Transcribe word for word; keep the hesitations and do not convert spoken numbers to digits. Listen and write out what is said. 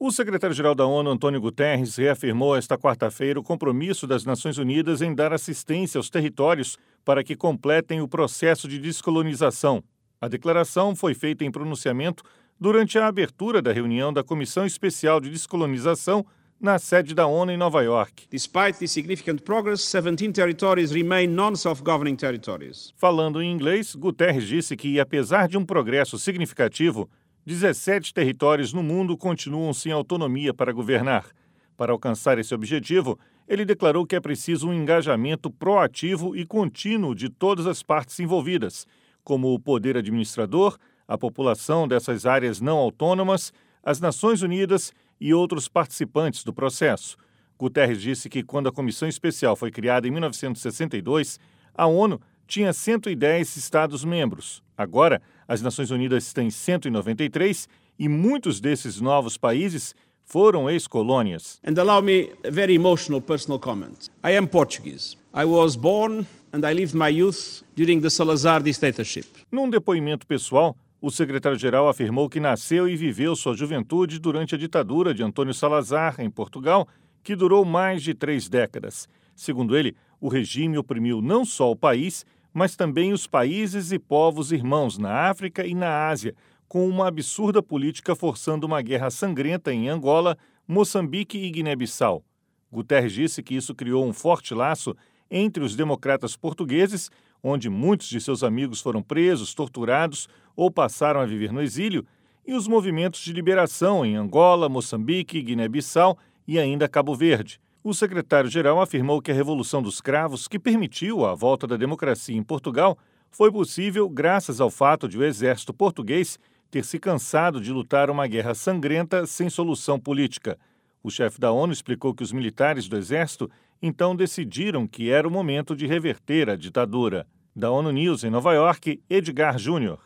O secretário-geral da ONU, Antônio Guterres, reafirmou esta quarta-feira o compromisso das Nações Unidas em dar assistência aos territórios para que completem o processo de descolonização. A declaração foi feita em pronunciamento durante a abertura da reunião da Comissão Especial de Descolonização na sede da ONU em Nova York. Despite the significant progress, seventeen territories remain non-self-governing territories. Falando em inglês, Guterres disse que, apesar de um progresso significativo, dezessete territórios no mundo continuam sem autonomia para governar. Para alcançar esse objetivo, ele declarou que é preciso um engajamento proativo e contínuo de todas as partes envolvidas, como o poder administrador, a população dessas áreas não autônomas, as Nações Unidas e outros participantes do processo. Guterres disse que, quando a Comissão Especial foi criada em mil novecentos e sessenta e dois, a ONU tinha cento e dez Estados-membros. Agora, as Nações Unidas têm cento e noventa e três e muitos desses novos países foram ex-colônias. And allow me a very emotional personal comment. I am Portuguese. I was born and I lived my youth during the Salazar dictatorship. Num depoimento pessoal, o secretário-geral afirmou que nasceu e viveu sua juventude durante a ditadura de Antônio Salazar, em Portugal, que durou mais de três décadas. Segundo ele, o regime oprimiu não só o país, mas também os países e povos irmãos na África e na Ásia, com uma absurda política forçando uma guerra sangrenta em Angola, Moçambique e Guiné-Bissau. Guterres disse que isso criou um forte laço entre os democratas portugueses, onde muitos de seus amigos foram presos, torturados ou passaram a viver no exílio, e os movimentos de liberação em Angola, Moçambique, Guiné-Bissau e ainda Cabo Verde. O secretário-geral afirmou que a Revolução dos Cravos, que permitiu a volta da democracia em Portugal, foi possível graças ao fato de o exército português ter se cansado de lutar uma guerra sangrenta sem solução política. O chefe da ONU explicou que os militares do exército então decidiram que era o momento de reverter a ditadura. Da ONU News em Nova York, Edgar Júnior.